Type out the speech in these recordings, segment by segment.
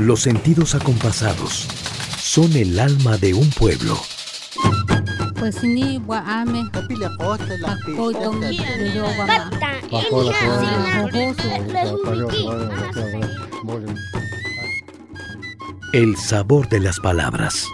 Los sentidos acompasados son el alma de un pueblo. Pues ni guame. El sabor de las palabras.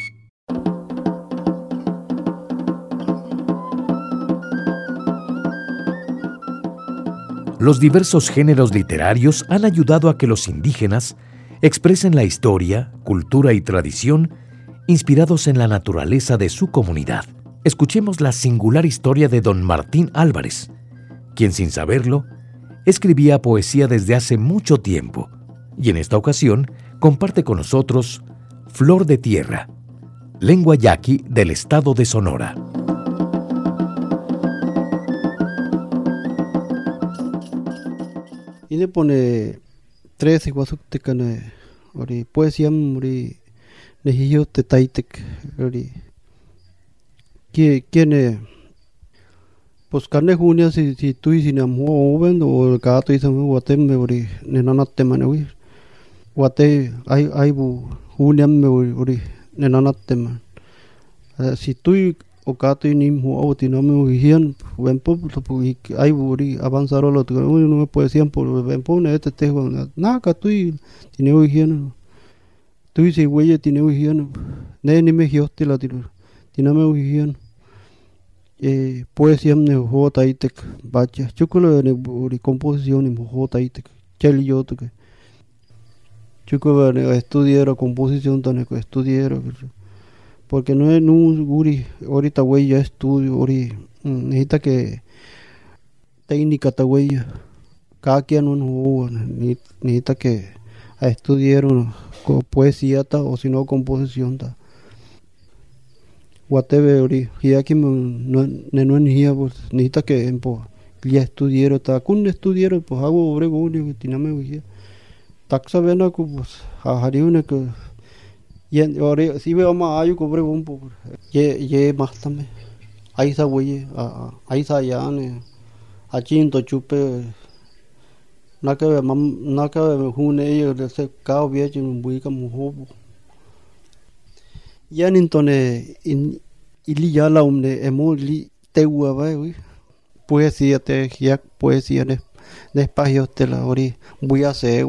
Los diversos géneros literarios han ayudado a que los indígenas expresen la historia, cultura y tradición inspirados en la naturaleza de su comunidad. Escuchemos la singular historia de don Martín Álvarez, quien sin saberlo, escribía poesía desde hace mucho tiempo y en esta ocasión comparte con nosotros Flor de Tierra, lengua yaqui del estado de Sonora. Y le pone 13 guasuktekane, ori poesía muri nehiyo tetaitek, ori quién pues carne junia si tú y si nam joven o el gato y se me guatem ori nenanate manewi guate hay bu junia me ori nenanate man si tú o gato y nim o tiname higian ven po hay ori avanzaron lo no me puede siempre ven po ne este te na ka tú tiene higian tú y si huelle tiene higian ne ni me hioste la tiname higian poesía ne jota itek bacha chukulo ne ori composición ni jota itek cheli yo to que chukulo ne estudiar composición tan que estudiar porque no es uri ahorita güey ya estudio ori necesita que técnica ta güey cada quien no necesita que a estudiar poesía ta o si no composición ta whatever ori ya que no ni pues necesita que ya estudiar ta kun estudiar pues hago obrego uni tiname güey taxa vena pues a hariune que y ahora si veo más ayu cobre un poco ye más también ahí sa güey ahí sa ya ne a chinto chupe na que me june ellos de ese cao viejo un bui como hobo ya ni tone ili ya la umne emo li teua va güey poesía te ya poesía de espacio te la ori voy a hacer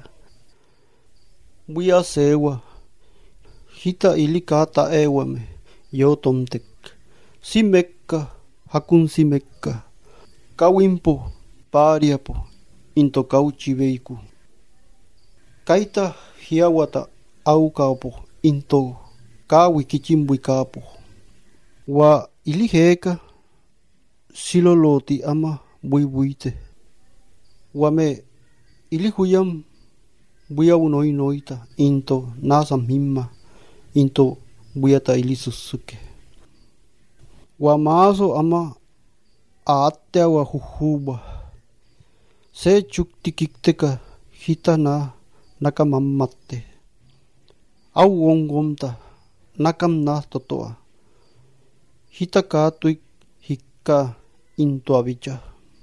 hita ili kata ewame yo tomtek simekka hakun simekka kawimpo pariapo into kauchi veiku kaita hiawata aukapo into kawi kichimbuikapo wa ili heka siloloti ama buibuite wame ili huyam buia unoi noita into nasam himma into buyata ili susuke wa maso ama aatte wa huhuba se chuktikikteka hitana nakamammatte au wongomta nakam nastotoa hitaka tuik hikka into avicha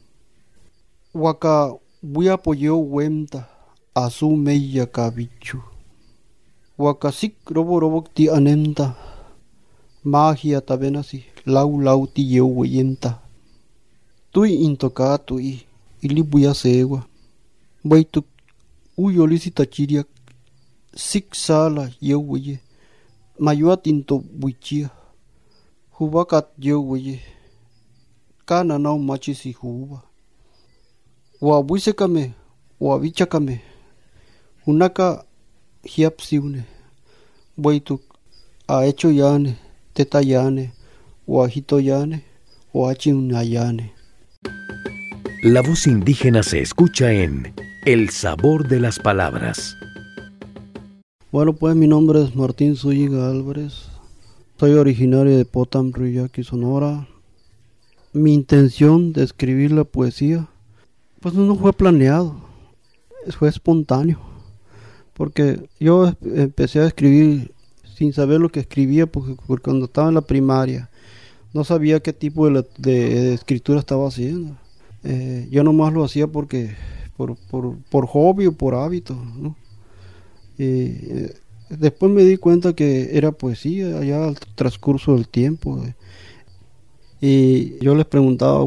waka buia poyo wemta asu meya kabichu wakasik robo ti anemta magia tabenasi lau ti yewenta tui intoka tui ili buya sewa baitu uyolisita chiriak sik sala yewye mayuat into buichia hubakat yewye kana nau machisi huba wa buisekame wa bichakame hunaka hiapsiune boituk a hecho yane teta yane o ajito yane o achina yane. La voz indígena se escucha en El Sabor de las Palabras. Bueno, pues mi nombre es Martín Zúñiga Álvarez. Soy originario de Potam, Ruyaki, Sonora. Mi intención de escribir la poesía pues no fue planeado, fue espontáneo. Porque yo empecé a escribir sin saber lo que escribía, porque cuando estaba en la primaria no sabía qué tipo de escritura estaba haciendo. Yo nomás lo hacía porque por hobby o por hábito, ¿no? Después me di cuenta que era poesía allá al transcurso del tiempo. Y yo les preguntaba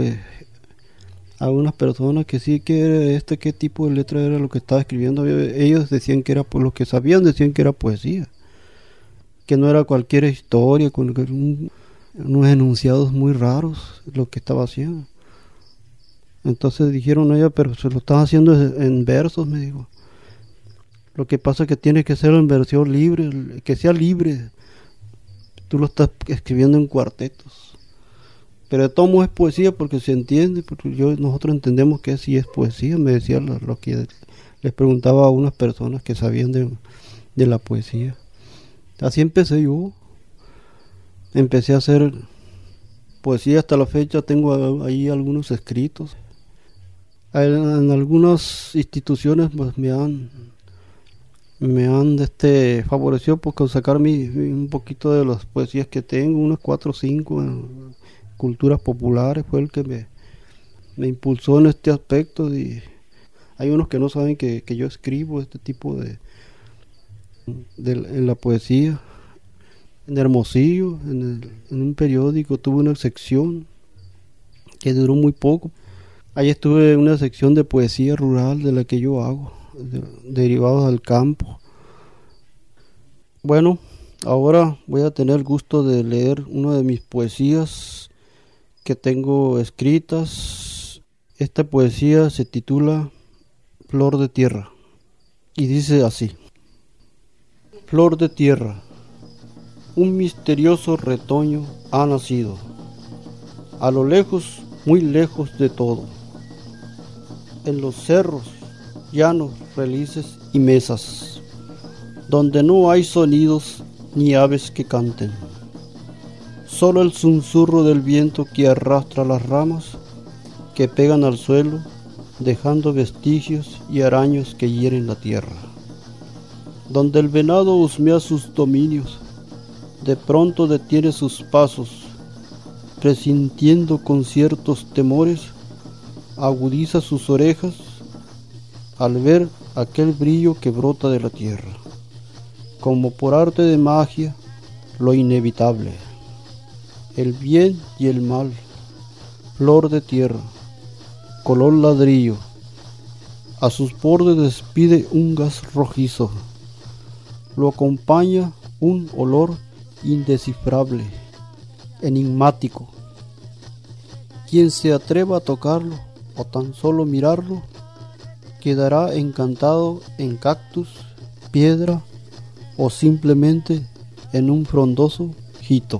a unas personas que sí, que era qué tipo de letra era lo que estaba escribiendo. Ellos decían que era, por lo que sabían, decían que era poesía, que no era cualquier historia con unos enunciados muy raros lo que estaba haciendo. Entonces dijeron ella, pero se lo estás haciendo en versos, me dijo. Lo que pasa es que tiene que ser en versión libre, que sea libre. Tú lo estás escribiendo en cuartetos. Pero de todo modo es poesía porque se entiende, porque nosotros entendemos que sí es poesía, me decía lo que les preguntaba a unas personas que sabían de la poesía. Así empecé yo. Empecé a hacer poesía hasta la fecha, tengo ahí algunos escritos. En algunas instituciones pues, me han favorecido pues, con sacar un poquito de las poesías que tengo, unos 4 o 5 en culturas populares, fue el que me impulsó en este aspecto. Y hay unos que no saben que yo escribo este tipo en la poesía. En Hermosillo, en un periódico, tuve una sección que duró muy poco. Ahí estuve en una sección de poesía rural de la que yo hago, derivados del campo. Bueno, ahora voy a tener el gusto de leer una de mis poesías que tengo escritas. Esta poesía se titula Flor de Tierra y dice así: Flor de tierra, un misterioso retoño ha nacido, a lo lejos, muy lejos de todo, en los cerros, llanos, relices y mesas, donde no hay sonidos ni aves que canten, solo el susurro del viento que arrastra las ramas que pegan al suelo, dejando vestigios y araños que hieren la tierra, donde el venado husmea sus dominios, de pronto detiene sus pasos, presintiendo con ciertos temores, agudiza sus orejas al ver aquel brillo que brota de la tierra, como por arte de magia, lo inevitable, el bien y el mal, flor de tierra, color ladrillo, a sus bordes despide un gas rojizo, lo acompaña un olor indescifrable, enigmático. Quien se atreva a tocarlo o tan solo mirarlo, quedará encantado en cactus, piedra o simplemente en un frondoso jito.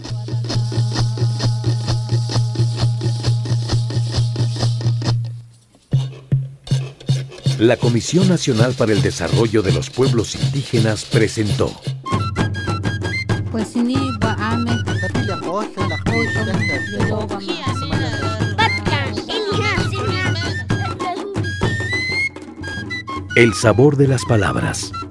La Comisión Nacional para el Desarrollo de los Pueblos Indígenas presentó Pues ni va a me. El sabor de las palabras.